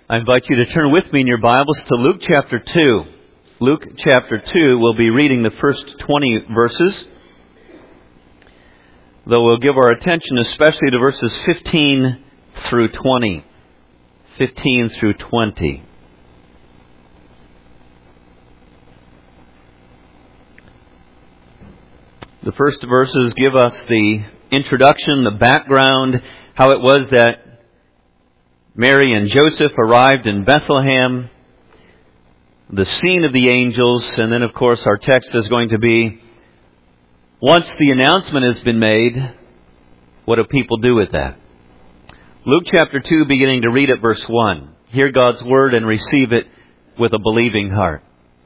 I invite you to turn with me in your Bibles to Luke chapter 2. Luke chapter 2, we'll be reading the first 20 verses, though we'll give our attention especially to verses 15 through 20. 15 through 20. The first verses give us the introduction, the background, how it was that Mary and Joseph arrived in Bethlehem, the scene of the angels, and then of course our text is going to be, once the announcement has been made, what do people do with that? Luke chapter 2, beginning to read at verse 1. Hear God's word and receive it with a believing heart.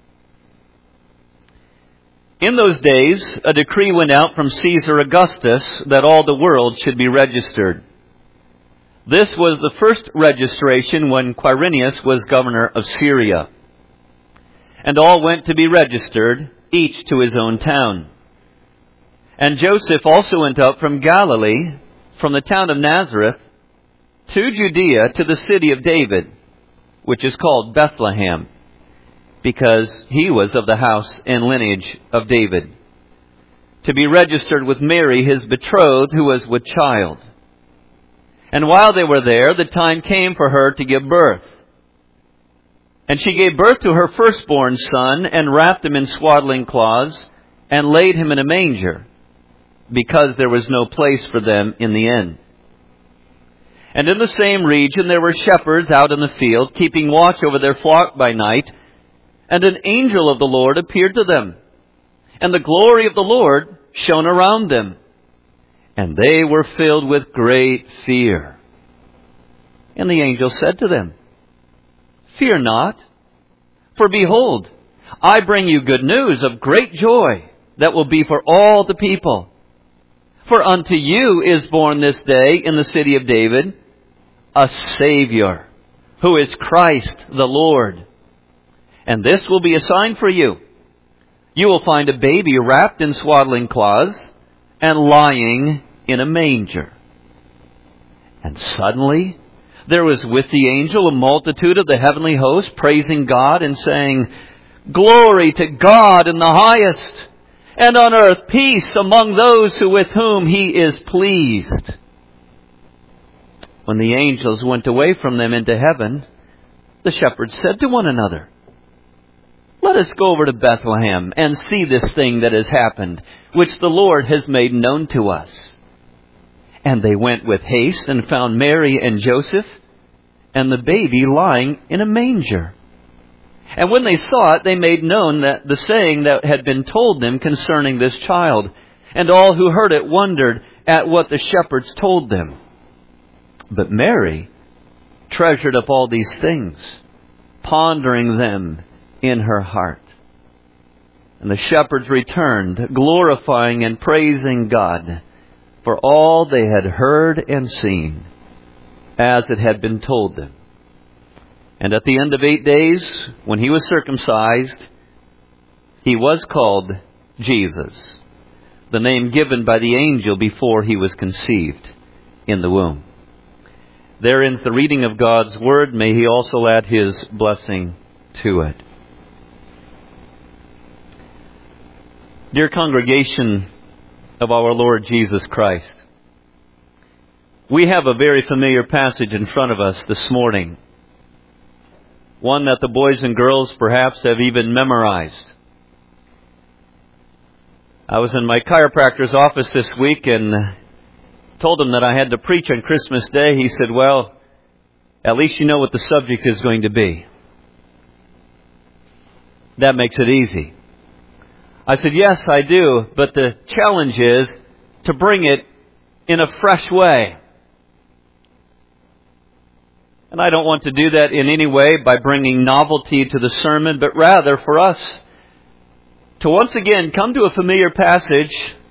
In those days, a decree went out from Caesar Augustus that all the world should be registered. This was the first registration when Quirinius was governor of Syria. And all went to be registered, each to his own town. And Joseph also went up from Galilee, from the town of Nazareth, to Judea, to the city of David, which is called Bethlehem, because he was of the house and lineage of David, to be registered with Mary, his betrothed, who was with child. And while they were there, the time came for her to give birth. And she gave birth to her firstborn son, and wrapped him in swaddling cloths, and laid him in a manger, because there was no place for them in the inn. And in the same region there were shepherds out in the field, keeping watch over their flock by night. And an angel of the Lord appeared to them, and the glory of the Lord shone around them. And they were filled with great fear. And the angel said to them, "Fear not, for behold, I bring you good news of great joy that will be for all the people. For unto you is born this day in the city of David a Savior, who is Christ the Lord. And this will be a sign for you. You will find a baby wrapped in swaddling cloths and lying in a manger." And suddenly there was with the angel a multitude of the heavenly host, praising God and saying, "Glory to God in the highest, and on earth peace among those with whom He is pleased." When the angels went away from them into heaven, the shepherds said to one another, "Let us go over to Bethlehem and see this thing that has happened, which the Lord has made known to us." And they went with haste and found Mary and Joseph and the baby lying in a manger. And when they saw it, they made known that the saying that had been told them concerning this child. And all who heard it wondered at what the shepherds told them. But Mary treasured up all these things, pondering them in her heart. And the shepherds returned, glorifying and praising God for all they had heard and seen, as it had been told them. And at the end of 8 days, when he was circumcised, he was called Jesus, the name given by the angel before he was conceived in the womb. There ends the reading of God's Word. May He also add His blessing to it. Dear congregation of our Lord Jesus Christ, we have a very familiar passage in front of us this morning. One that the boys and girls perhaps have even memorized. I was in my chiropractor's office this week and told him that I had to preach on Christmas Day. He said, "Well, at least you know what the subject is going to be. That makes it easy." I said, "Yes, I do, but the challenge is to bring it in a fresh way." And I don't want to do that in any way by bringing novelty to the sermon, but rather for us to once again come to a familiar passage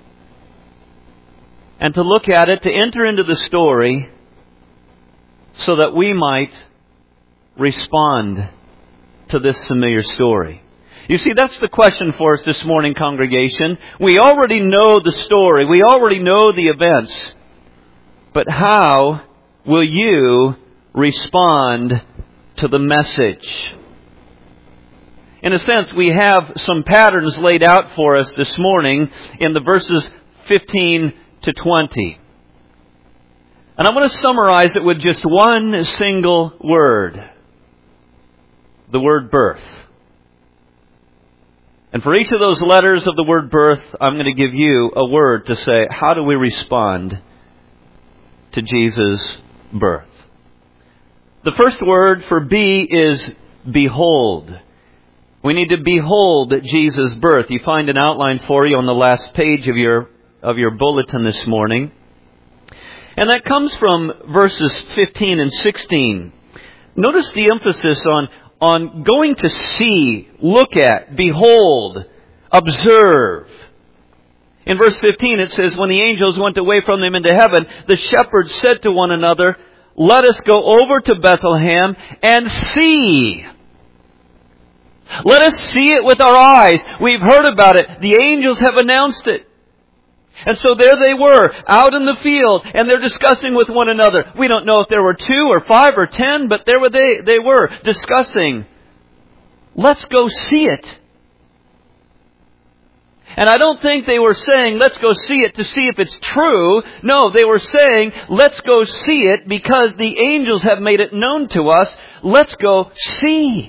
and to look at it, to enter into the story so that we might respond to this familiar story. You see, that's the question for us this morning, congregation. We already know the story. We already know the events. But how will you respond to the message. In a sense, we have some patterns laid out for us this morning in the verses 15 to 20. And I'm going to summarize it with just one single word. The word birth. And for each of those letters of the word birth, I'm going to give you a word to say, how do we respond to Jesus' birth? The first word for B is behold. We need to behold Jesus' birth. You find an outline for you on the last page of your bulletin this morning. And that comes from verses 15 and 16. Notice the emphasis on going to see, look at, behold, observe. In verse 15 it says, when the angels went away from them into heaven, the shepherds said to one another, let us go over to Bethlehem and see. Let us see it with our eyes. We've heard about it. The angels have announced it. And so there they were, out in the field, and they're discussing with one another. We don't know if there were 2 or 5 or 10, but there they were discussing. Let's go see it. And I don't think they were saying, let's go see it to see if it's true. No, they were saying, let's go see it because the angels have made it known to us. Let's go see.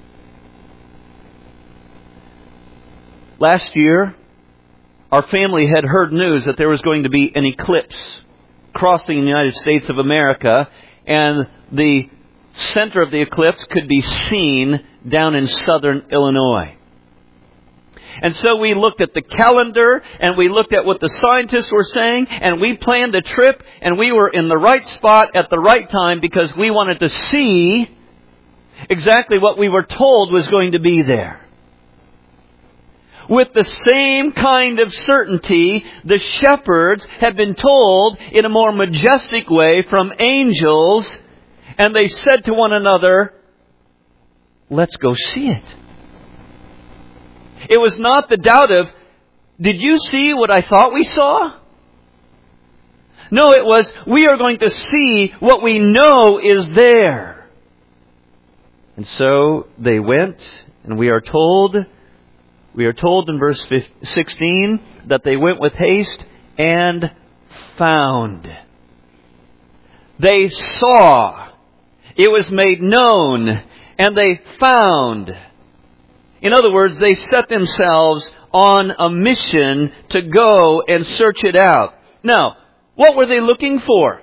Last year, our family had heard news that there was going to be an eclipse crossing the United States of America, and the center of the eclipse could be seen down in southern Illinois. And so we looked at the calendar, and we looked at what the scientists were saying, and we planned a trip, and we were in the right spot at the right time because we wanted to see exactly what we were told was going to be there. With the same kind of certainty, the shepherds had been told in a more majestic way from angels, and they said to one another, let's go see it. It was not the doubt of, did you see what I thought we saw? No, it was, we are going to see what we know is there. And so they went, and we are told in verse 16 that they went with haste and found. They saw. It was made known. And they found. In other words, they set themselves on a mission to go and search it out. Now, what were they looking for?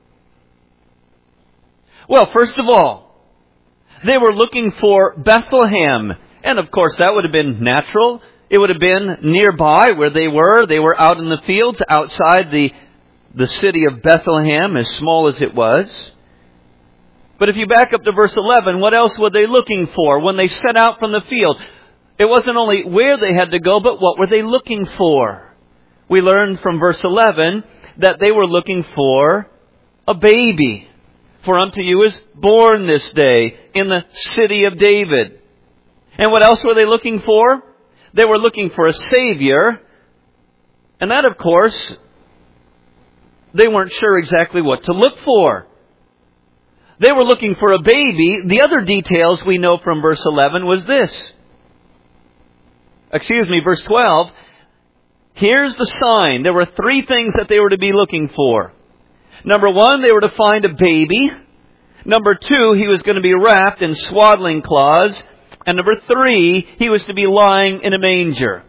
Well, first of all, they were looking for Bethlehem. And of course, that would have been natural. It would have been nearby where they were. They were out in the fields outside the city of Bethlehem, as small as it was. But if you back up to verse 11, what else were they looking for when they set out from the field? It wasn't only where they had to go, but what were they looking for? We learned from verse 11 that they were looking for a baby. For unto you is born this day in the city of David. And what else were they looking for? They were looking for a Savior. And that, of course, they weren't sure exactly what to look for. They were looking for a baby. The other details we know from verse 11 was this. Verse 12. Here's the sign. There were 3 things that they were to be looking for. Number 1, they were to find a baby. Number 2, he was going to be wrapped in swaddling cloths. And number 3, he was to be lying in a manger.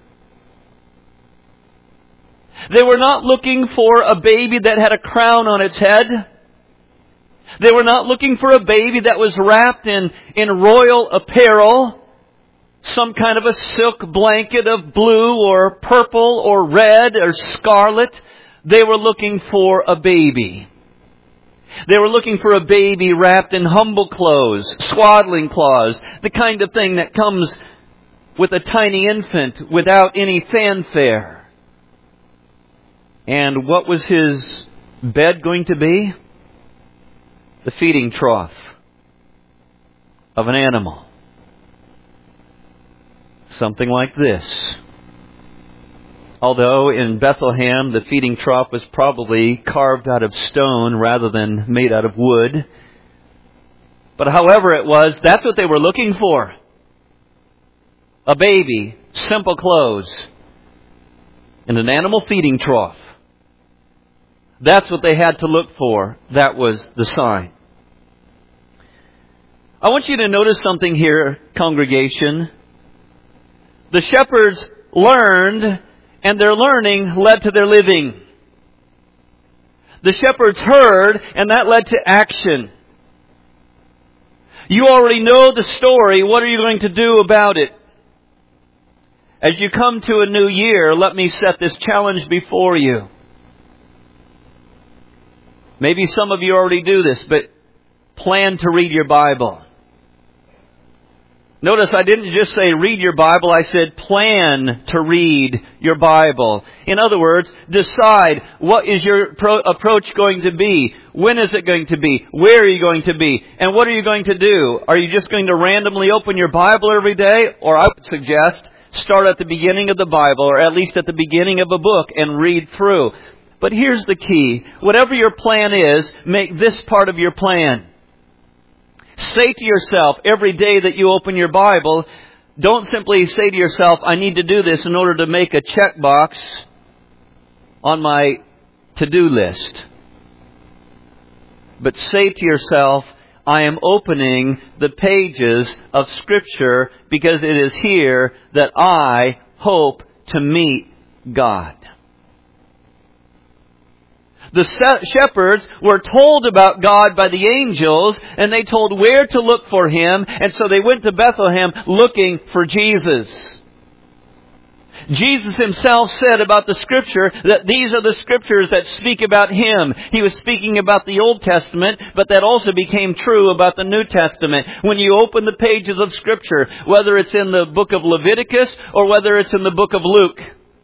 They were not looking for a baby that had a crown on its head. They were not looking for a baby that was wrapped in royal apparel, some kind of a silk blanket of blue or purple or red or scarlet. They were looking for a baby. They were looking for a baby wrapped in humble clothes, swaddling cloths, the kind of thing that comes with a tiny infant without any fanfare. And what was his bed going to be? The feeding trough of an animal. Something like this. Although in Bethlehem the feeding trough was probably carved out of stone rather than made out of wood. But But however it was, that's what they were looking for. A baby, simple clothes, and an animal feeding trough. That's what they had to look for. That was the sign. I want you to notice something here, congregation. The shepherds learned, and their learning led to their living. The shepherds heard, and that led to action. You already know the story. What are you going to do about it? As you come to a new year, let me set this challenge before you. Maybe some of you already do this, but plan to read your Bible. Notice I didn't just say read your Bible, I said plan to read your Bible. In other words, decide what is your approach going to be. When is it going to be? Where are you going to be? And what are you going to do? Are you just going to randomly open your Bible every day? Or I would suggest start at the beginning of the Bible, or at least at the beginning of a book, and read through. But here's the key. Whatever your plan is, make this part of your plan. Say to yourself every day that you open your Bible, don't simply say to yourself, I need to do this in order to make a checkbox on my to-do list. But say to yourself, I am opening the pages of Scripture because it is here that I hope to meet God. The shepherds were told about God by the angels, and they told where to look for Him, and so they went to Bethlehem looking for Jesus. Jesus Himself said about the Scripture that these are the Scriptures that speak about Him. He was speaking about the Old Testament, but that also became true about the New Testament. When you open the pages of Scripture, whether it's in the book of Leviticus or whether it's in the book of Luke,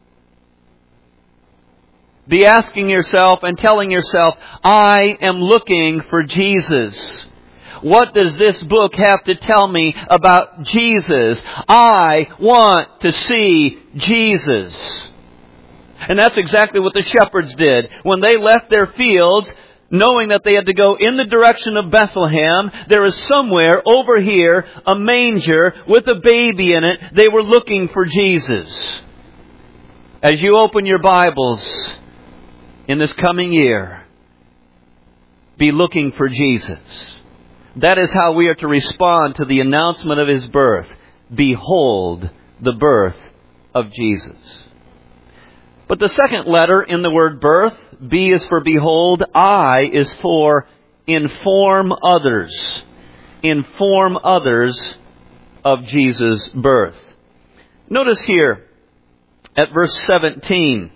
be asking yourself and telling yourself, I am looking for Jesus. What does this book have to tell me about Jesus? I want to see Jesus. And that's exactly what the shepherds did. When they left their fields, knowing that they had to go in the direction of Bethlehem, there is somewhere over here a manger with a baby in it. They were looking for Jesus. As you open your Bibles in this coming year, be looking for Jesus. That is how we are to respond to the announcement of His birth. Behold the birth of Jesus. But the second letter in the word birth, B is for behold, I is for inform others. Inform others of Jesus' birth. Notice here at verse 17.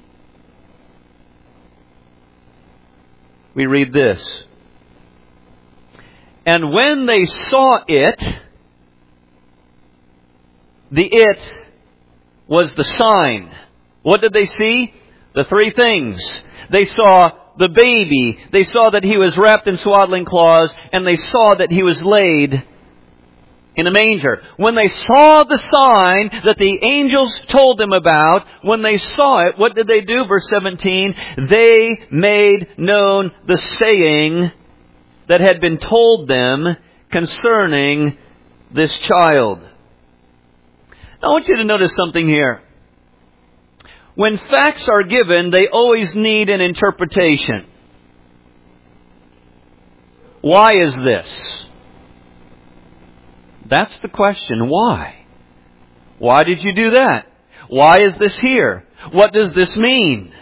We read this. And when they saw it, the it was the sign. What did they see? The three things. They saw the baby. They saw that he was wrapped in swaddling cloths. And they saw that he was laid in a manger. When they saw the sign that the angels told them about, when they saw it, what did they do? Verse 17, they made known the saying that had been told them concerning this child. Now I want you to notice something here. When facts are given, they always need an interpretation. Why is this? That's the question. Why? Why did you do that? Why is this here? What does this mean?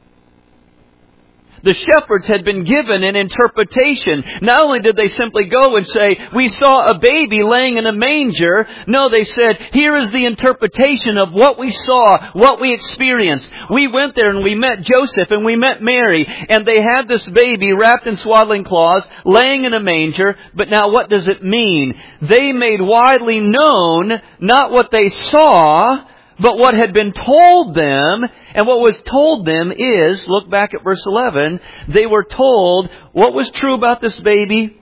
The shepherds had been given an interpretation. Not only did they simply go and say, we saw a baby laying in a manger. No, they said, here is the interpretation of what we saw, what we experienced. We went there and we met Joseph and we met Mary. And they had this baby wrapped in swaddling cloths, laying in a manger. But now what does it mean? They made widely known not what they saw, but what had been told them. And what was told them is, look back at verse 11, they were told what was true about this baby.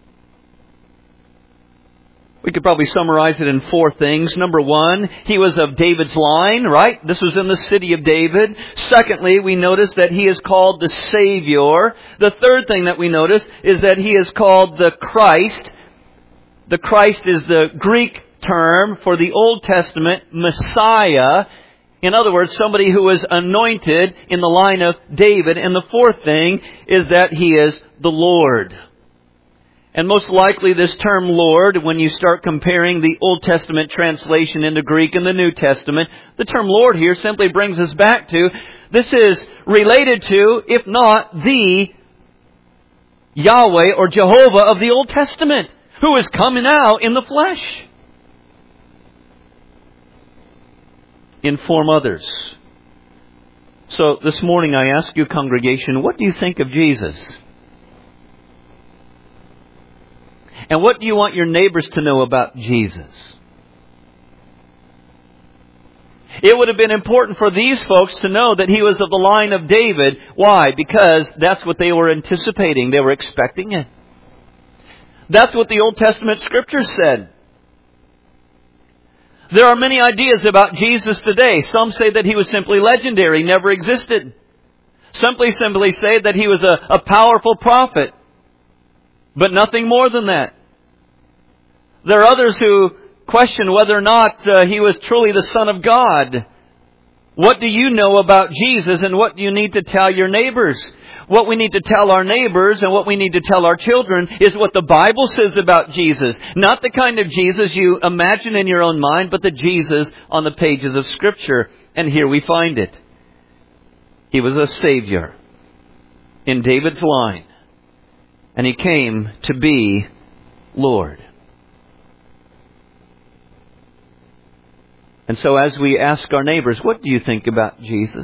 We could probably summarize it in 4 things. Number 1, he was of David's line, right? This was in the city of David. Secondly, we notice that he is called the Savior. The third thing that we notice is that he is called the Christ. The Christ is the Greek term for the Old Testament Messiah. In other words, somebody who is anointed in the line of David. And the fourth thing is that He is the Lord. And most likely this term Lord, when you start comparing the Old Testament translation into Greek and the New Testament, the term Lord here simply brings us back to, this is related to, if not the Yahweh or Jehovah of the Old Testament, who is coming out in the flesh. Inform others. So this morning I ask you, congregation, what do you think of Jesus? And what do you want your neighbors to know about Jesus? It would have been important for these folks to know that He was of the line of David. Why? Because that's what they were anticipating. They were expecting it. That's what the Old Testament Scriptures said. There are many ideas about Jesus today. Some say that He was simply legendary, never existed. Some simply say that He was a powerful prophet, but nothing more than that. There are others who question whether or not He was truly the Son of God. What do you know about Jesus, and what do you need to tell your neighbors? What we need to tell our neighbors and what we need to tell our children is what the Bible says about Jesus. Not the kind of Jesus you imagine in your own mind, but the Jesus on the pages of Scripture. And here we find it. He was a Savior in David's line. And He came to be Lord. And so as we ask our neighbors, what do you think about Jesus?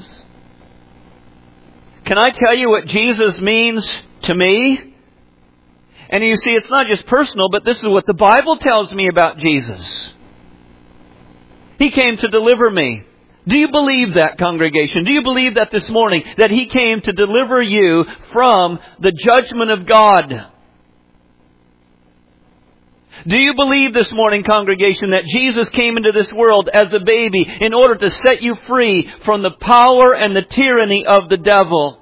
Can I tell you what Jesus means to me? And you see, it's not just personal, but this is what the Bible tells me about Jesus. He came to deliver me. Do you believe that, congregation? Do you believe that this morning, that He came to deliver you from the judgment of God? Do you believe this morning, congregation, that Jesus came into this world as a baby in order to set you free from the power and the tyranny of the devil?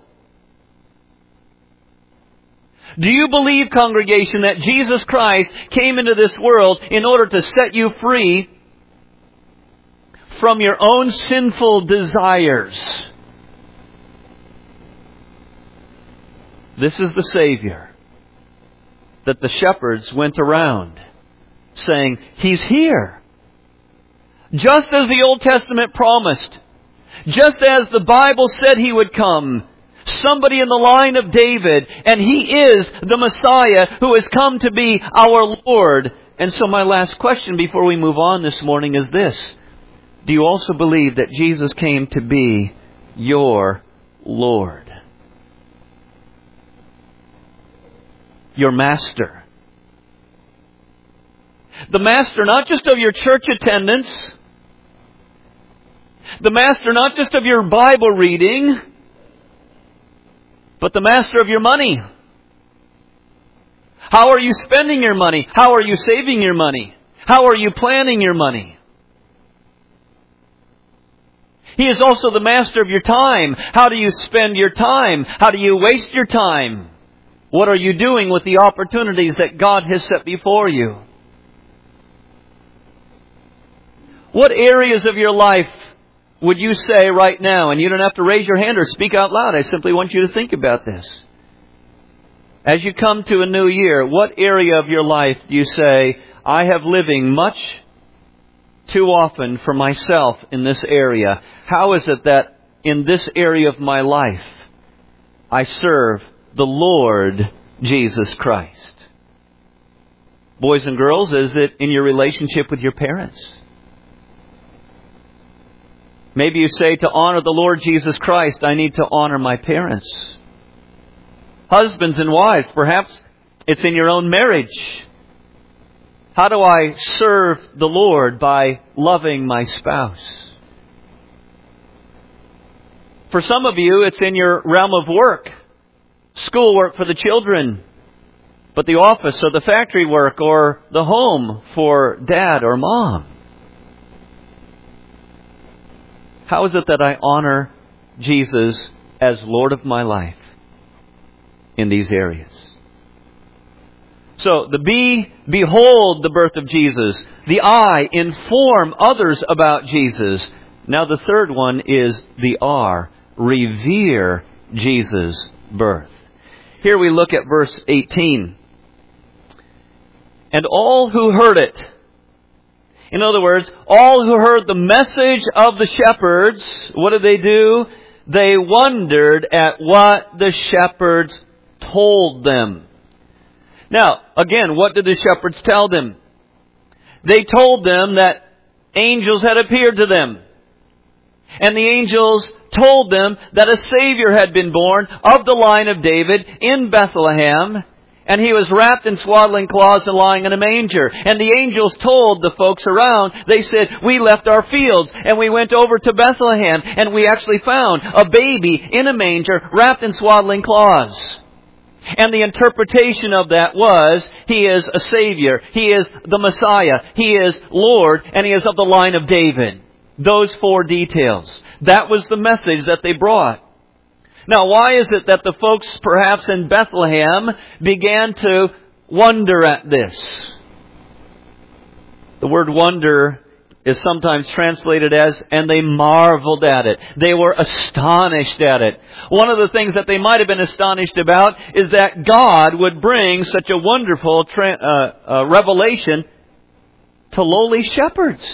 Do you believe, congregation, that Jesus Christ came into this world in order to set you free from your own sinful desires? This is the Savior that the shepherds went around saying, He's here. Just as the Old Testament promised. Just as the Bible said He would come. Somebody in the line of David. And He is the Messiah who has come to be our Lord. And so my last question before we move on this morning is this. Do you also believe that Jesus came to be your Lord? Your Master. The Master not just of your church attendance. The Master not just of your Bible reading. But the Master of your money. How are you spending your money? How are you saving your money? How are you planning your money? He is also the Master of your time. How do you spend your time? How do you waste your time? What are you doing with the opportunities that God has set before you? What areas of your life would you say right now, and you don't have to raise your hand or speak out loud, I simply want you to think about this. As you come to a new year, what area of your life do you say, I have living much too often for myself in this area? How is it that in this area of my life I serve the Lord Jesus Christ? Boys and girls, is it in your relationship with your parents? Maybe you say, to honor the Lord Jesus Christ, I need to honor my parents. Husbands and wives, perhaps it's in your own marriage. How do I serve the Lord? By loving my spouse. For some of you, it's in your realm of work. Schoolwork for the children, but the office or the factory work or the home for dad or mom. How is it that I honor Jesus as Lord of my life in these areas? So the B, behold the birth of Jesus. The I, inform others about Jesus. Now the third one is the R, revere Jesus' birth. Here we look at verse 18. And all who heard it. In other words, all who heard the message of the shepherds, what did they do? They wondered at what the shepherds told them. Now, again, what did the shepherds tell them? They told them that angels had appeared to them. And the angels told them that a Savior had been born of the line of David in Bethlehem. And He was wrapped in swaddling cloths and lying in a manger. And the angels told the folks around, they said, we left our fields and we went over to Bethlehem and we actually found a baby in a manger wrapped in swaddling cloths. And the interpretation of that was, He is a Savior. He is the Messiah. He is Lord. And He is of the line of David. Those 4 details. That was the message that they brought. Now, why is it that the folks perhaps in Bethlehem began to wonder at this? The word wonder is sometimes translated as, and they marveled at it. They were astonished at it. One of the things that they might have been astonished about is that God would bring such a wonderful revelation to lowly shepherds.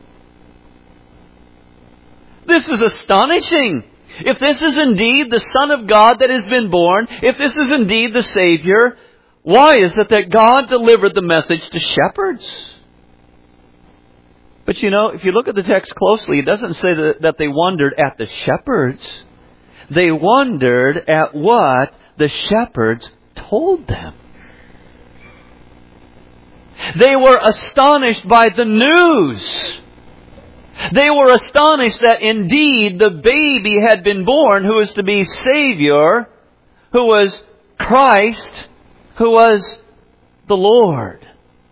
This is astonishing. If this is indeed the Son of God that has been born, if this is indeed the Savior, why is it that God delivered the message to shepherds? But you know, if you look at the text closely, it doesn't say that they wondered at the shepherds. They wondered at what the shepherds told them. They were astonished by the news. They were astonished that indeed the baby had been born who was to be Savior, who was Christ, who was the Lord.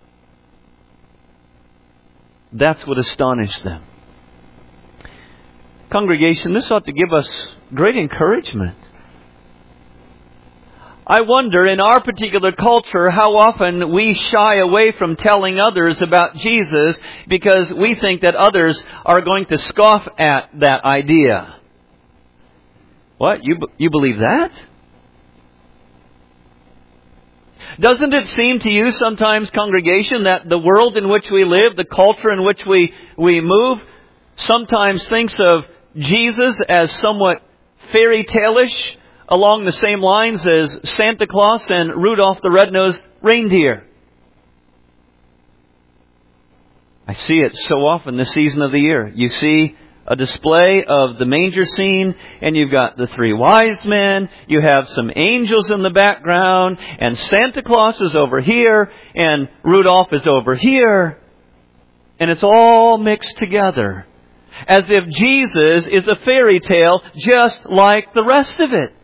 That's what astonished them. Congregation, this ought to give us great encouragement. I wonder in our particular culture how often we shy away from telling others about Jesus because we think that others are going to scoff at that idea. What? You believe that? Doesn't it seem to you sometimes, congregation, that the world in which we live, the culture in which we move, sometimes thinks of Jesus as somewhat fairy tale-ish, along the same lines as Santa Claus and Rudolph the Red-Nosed Reindeer? I see it so often this season of the year. You see a display of the manger scene, and you've got the 3 wise men, you have some angels in the background, and Santa Claus is over here, and Rudolph is over here, and it's all mixed together, as if Jesus is a fairy tale just like the rest of it.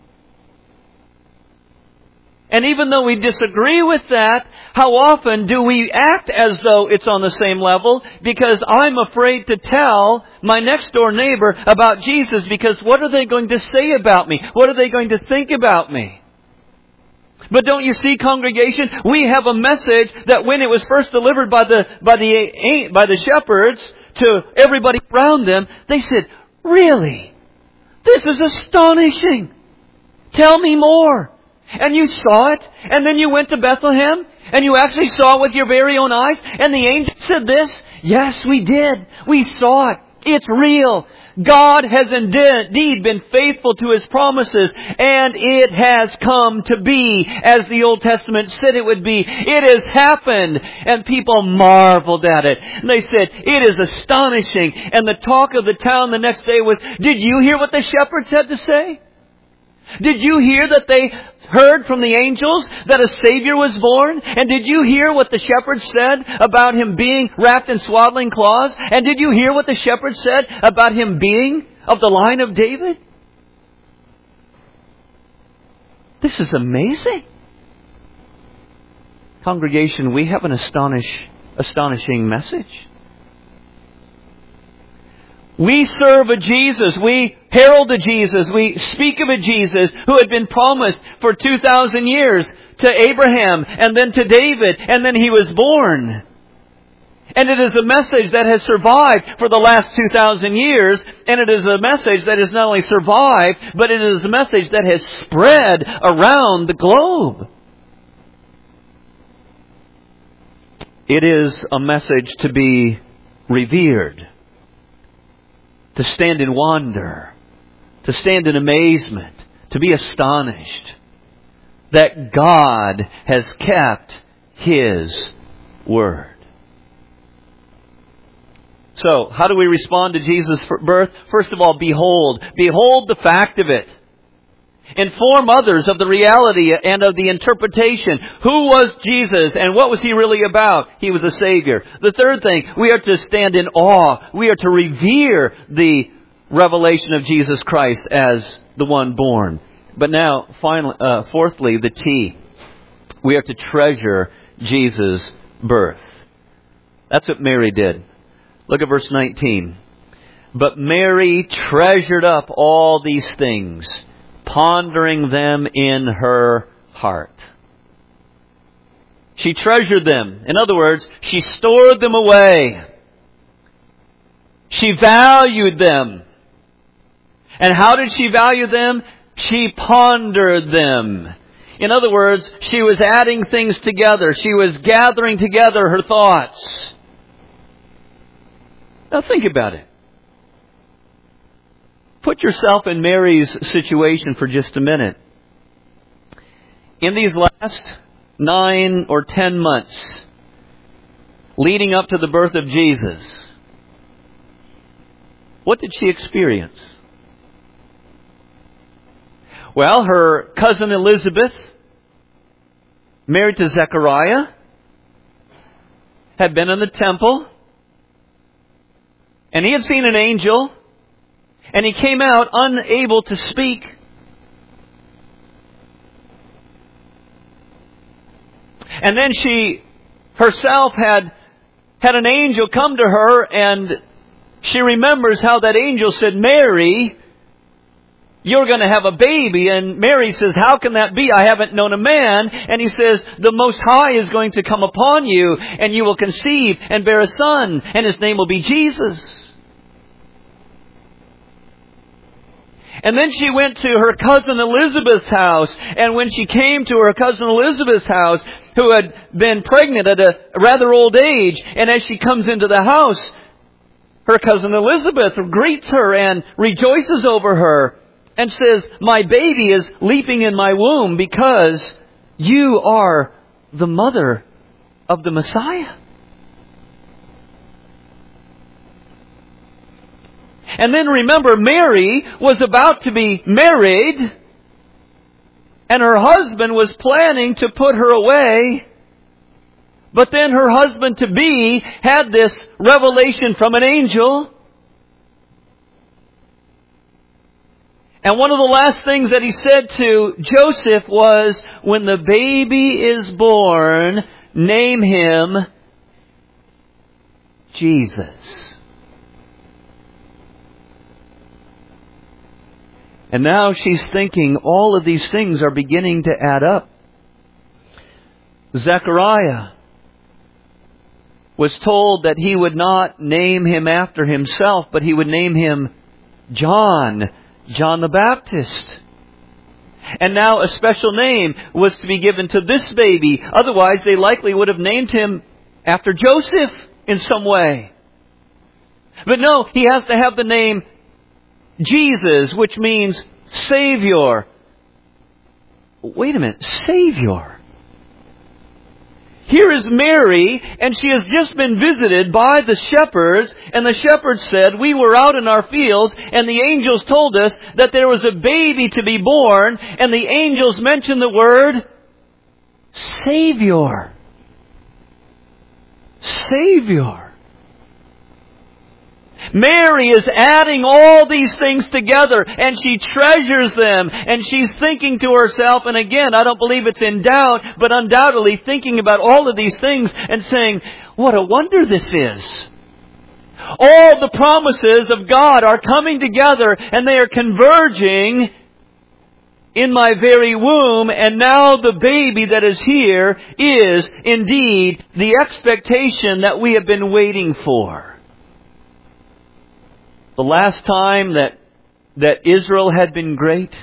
And even though we disagree with that, how often do we act as though it's on the same level? Because I'm afraid to tell my next door neighbor about Jesus, because what are they going to say about me? What are they going to think about me? But don't you see, congregation, we have a message that when it was first delivered by the shepherds to everybody around them, they said, "Really? This is astonishing. Tell me more." And you saw it, and then you went to Bethlehem, and you actually saw it with your very own eyes, and the angel said this. Yes, we did. We saw it. It's real. God has indeed been faithful to His promises, and it has come to be as the Old Testament said it would be. It has happened. And people marveled at it. And they said, "It is astonishing." And the talk of the town the next day was, "Did you hear what the shepherds had to say? Did you hear that they heard from the angels that a Savior was born? And did you hear what the shepherds said about Him being wrapped in swaddling cloths? And did you hear what the shepherds said about Him being of the line of David?" This is amazing. Congregation, we have an astonishing message. We serve a Jesus. We herald a Jesus. We speak of a Jesus who had been promised for 2,000 years to Abraham, and then to David, and then He was born. And it is a message that has survived for the last 2,000 years, and it is a message that has not only survived, but it is a message that has spread around the globe. It is a message to be revered, to stand in wonder, to stand in amazement, to be astonished that God has kept His word. So, how do we respond to Jesus' birth? First of all, behold. Behold the fact of it. Inform others of the reality and of the interpretation. Who was Jesus and what was He really about? He was a Savior. The third thing, we are to stand in awe. We are to revere the revelation of Jesus Christ as the one born. But now, finally, fourthly, the T. We are to treasure Jesus' birth. That's what Mary did. Look at verse 19. But Mary treasured up all these things, pondering them in her heart. She treasured them. In other words, she stored them away. She valued them. And how did she value them? She pondered them. In other words, she was adding things together. She was gathering together her thoughts. Now think about it. Put yourself in Mary's situation for just a minute. In these last 9 or 10 months leading up to the birth of Jesus, what did she experience? Well, her cousin Elizabeth, married to Zechariah, had been in the temple, and he had seen an angel, and he came out unable to speak. And then she herself had an angel come to her, and she remembers how that angel said, Mary, you're going to have a baby. And Mary says, how can that be? I haven't known a man. And he says, the Most High is going to come upon you, and you will conceive and bear a son, and his name will be Jesus. And then she went to her cousin Elizabeth's house. And when she came to her cousin Elizabeth's house, who had been pregnant at a rather old age, and as she comes into the house, her cousin Elizabeth greets her and rejoices over her and says, my baby is leaping in my womb because you are the mother of the Messiah. And then remember, Mary was about to be married, and her husband was planning to put her away. But then her husband-to-be had this revelation from an angel. And one of the last things that he said to Joseph was, when the baby is born, name him Jesus. And now she's thinking all of these things are beginning to add up. Zechariah was told that he would not name him after himself, but he would name him John the Baptist. And now a special name was to be given to this baby. Otherwise, they likely would have named him after Joseph in some way. But no, he has to have the name Jesus, which means Savior. Wait a minute, Savior. Here is Mary, and she has just been visited by the shepherds, and the shepherds said, we were out in our fields, and the angels told us that there was a baby to be born, and the angels mentioned the word Savior. Savior. Mary is adding all these things together, and she treasures them, and she's thinking to herself, and again, I don't believe it's in doubt, but undoubtedly thinking about all of these things and saying, what a wonder this is. All the promises of God are coming together, and they are converging in my very womb, and now the baby that is here is indeed the expectation that we have been waiting for. The last time that Israel had been great,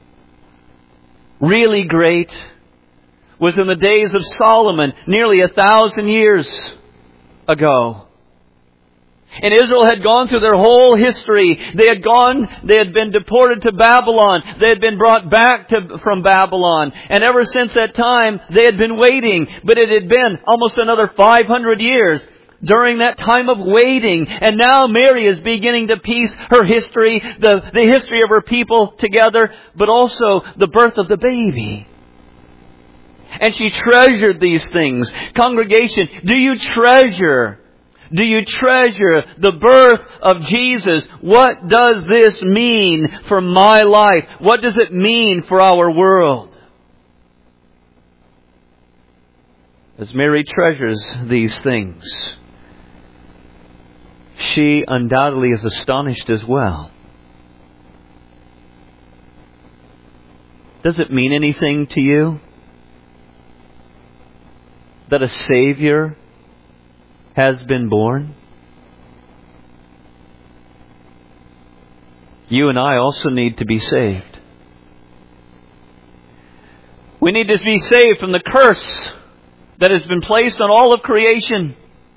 really great, was in the days of Solomon, nearly 1,000 years ago. And Israel had gone through their whole history. They had been deported to Babylon. They had been brought back from Babylon. And ever since that time, they had been waiting. But it had been almost another 500 years during that time of waiting. And now Mary is beginning to piece her history, the history of her people together, but also the birth of the baby. And she treasured these things. Congregation, do you treasure the birth of Jesus? What does this mean for my life? What does it mean for our world? As Mary treasures these things, she undoubtedly is astonished as well. Does it mean anything to you that a Savior has been born? You and I also need to be saved. We need to be saved from the curse that has been placed on all of creation.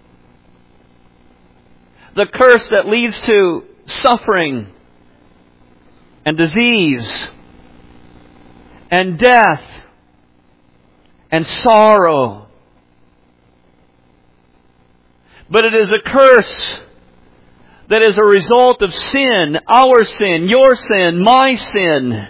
The curse that leads to suffering and disease and death and sorrow. But it is a curse that is a result of sin, our sin, your sin, my sin.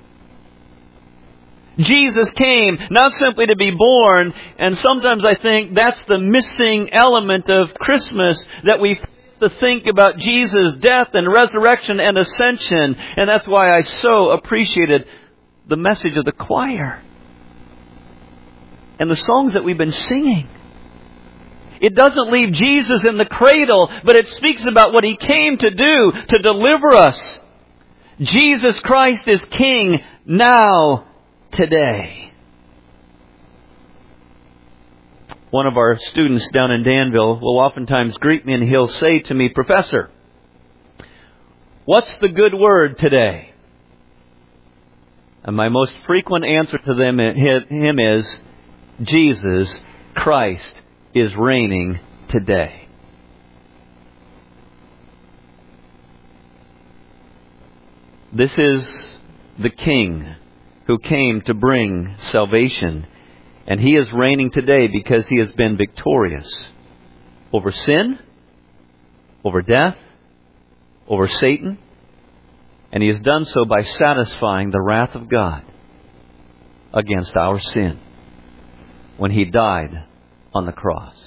Jesus came not simply to be born, and sometimes I think that's the missing element of Christmas, that we to think about Jesus' death and resurrection and ascension. And that's why I so appreciated the message of the choir and the songs that we've been singing. It doesn't leave Jesus in the cradle, but it speaks about what He came to do, to deliver us. Jesus Christ is King now, today. One of our students down in Danville will oftentimes greet me and he'll say to me, "Professor, what's the good word today?" And my most frequent answer to him is, Jesus Christ is reigning today. This is the King who came to bring salvation. And He is reigning today because He has been victorious over sin, over death, over Satan. And He has done so by satisfying the wrath of God against our sin when He died on the cross.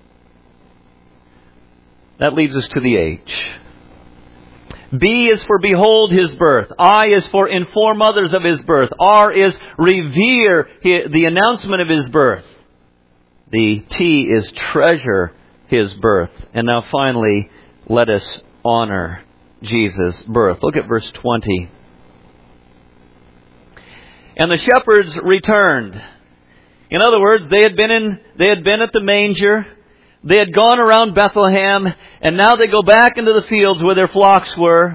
That leads us to the H. B is for behold His birth. I is for inform others of His birth. R is revere the announcement of His birth. The T is treasure His birth. And now finally, let us honor Jesus' birth. Look at verse 20. And the shepherds returned. In other words, they had been at the manger. They had gone around Bethlehem, and now they go back into the fields where their flocks were.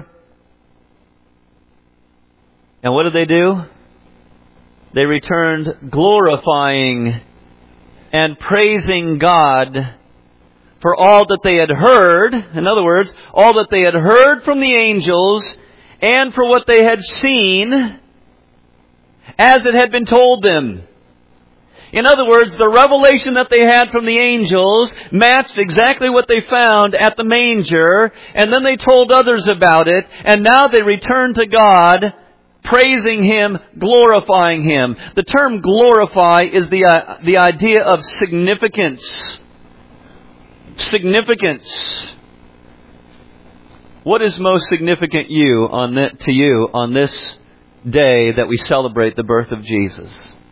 And what did they do? They returned glorifying and praising God for all that they had heard. In other words, all that they had heard from the angels and for what they had seen as it had been told them. In other words, the revelation that they had from the angels matched exactly what they found at the manger, and then they told others about it, and now they returned to God, praising Him, glorifying Him. The term glorify is the idea of significance. Significance. What is most significant to you on this day that we celebrate the birth of Jesus?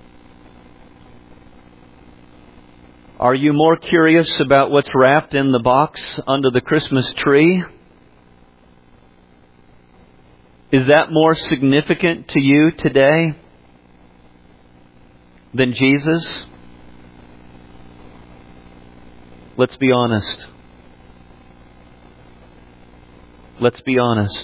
Are you more curious about what's wrapped in the box under the Christmas tree? Is that more significant to you today? than Jesus? Let's be honest. Let's be honest.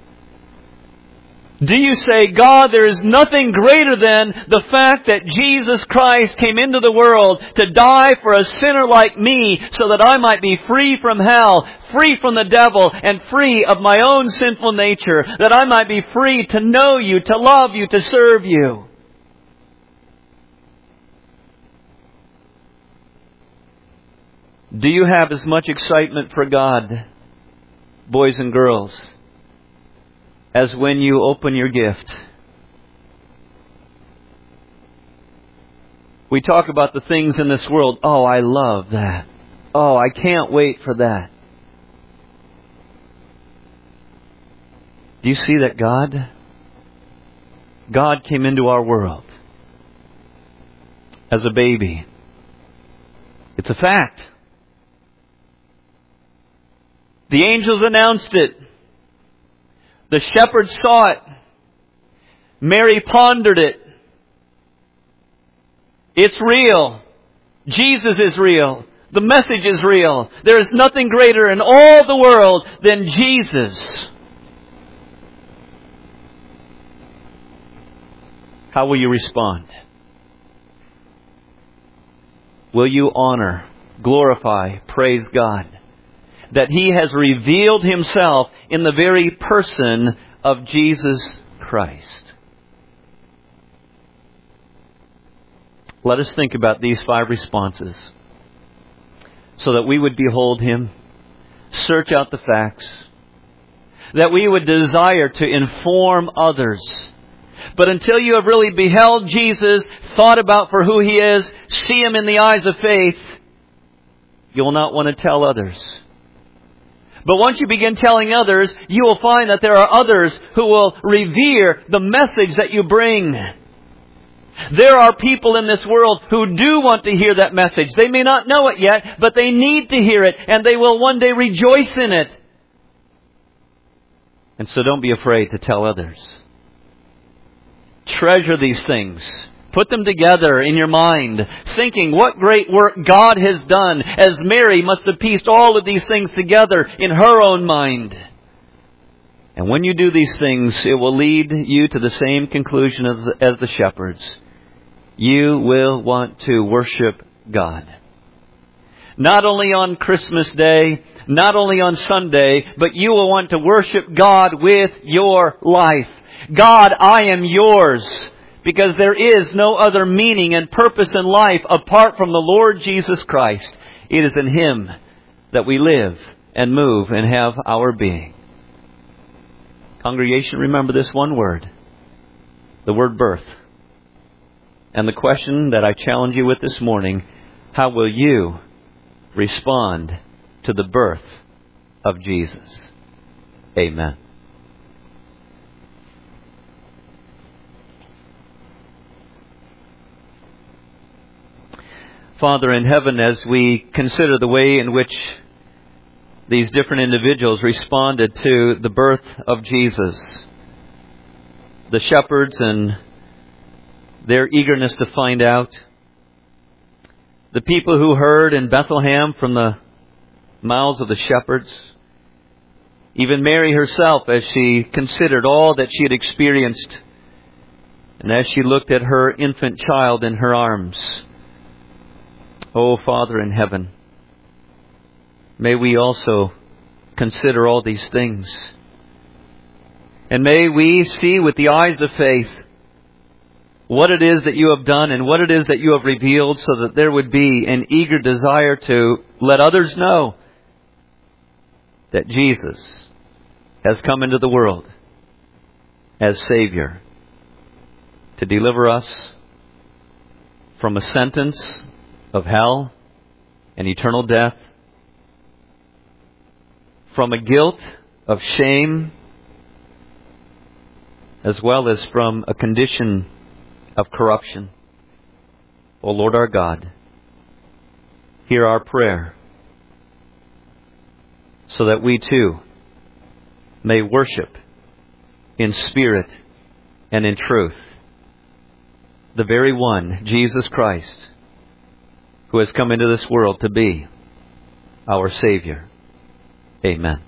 Do you say, God, there is nothing greater than the fact that Jesus Christ came into the world to die for a sinner like me so that I might be free from hell, free from the devil, and free of my own sinful nature, that I might be free to know you, to love you, to serve you? Do you have as much excitement for God, boys and girls, as when you open your gift? We talk about the things in this world. Oh, I love that. Oh, I can't wait for that. Do you see that God came into our world as a baby? It's a fact. The angels announced it. The shepherds saw it. Mary pondered it. It's real. Jesus is real. The message is real. There is nothing greater in all the world than Jesus. How will you respond? Will you honor, glorify, praise God that He has revealed Himself in the very person of Jesus Christ? Let us think about these 5 responses so that we would behold Him, search out the facts, that we would desire to inform others. But until you have really beheld Jesus, thought about for who He is, see Him in the eyes of faith, you will not want to tell others. But once you begin telling others, you will find that there are others who will revere the message that you bring. There are people in this world who do want to hear that message. They may not know it yet, but they need to hear it, and they will one day rejoice in it. And so don't be afraid to tell others. Treasure these things. Put them together in your mind, thinking what great work God has done, as Mary must have pieced all of these things together in her own mind. And when you do these things, it will lead you to the same conclusion as the shepherds. You will want to worship God. Not only on Christmas Day, not only on Sunday, but you will want to worship God with your life. God, I am yours. Because there is no other meaning and purpose in life apart from the Lord Jesus Christ. It is in Him that we live and move and have our being. Congregation, remember this one word. The word birth. And the question that I challenge you with this morning, how will you respond to the birth of Jesus? Amen. Father in heaven, as we consider the way in which these different individuals responded to the birth of Jesus, the shepherds and their eagerness to find out, the people who heard in Bethlehem from the mouths of the shepherds, even Mary herself as she considered all that she had experienced, and as she looked at her infant child in her arms. Oh, Father in heaven, may we also consider all these things. And may we see with the eyes of faith what it is that you have done and what it is that you have revealed, so that there would be an eager desire to let others know that Jesus has come into the world as Savior to deliver us from a sentence of hell and eternal death, from a guilt of shame, as well as from a condition of corruption. O Lord our God, hear our prayer, so that we too may worship in spirit and in truth. the very one, Jesus Christ, who has come into this world to be our Savior. Amen.